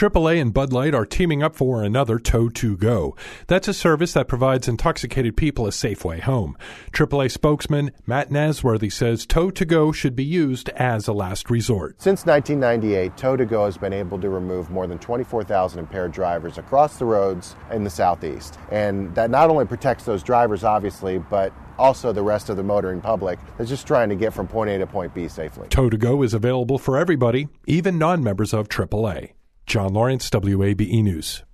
AAA and Bud Light are teaming up for another Tow2Go. That's a service that provides intoxicated people a safe way home. AAA spokesman Matt Nasworthy says Tow2Go should be used as a last resort. Since 1998, Tow2Go has been able to remove more than 24,000 impaired drivers across the roads in the Southeast. And that not only protects those drivers, obviously, but also the rest of the motoring public that's just trying to get from point A to point B safely. Tow2Go is available for everybody, even non-members of AAA. John Lawrence, WABE News.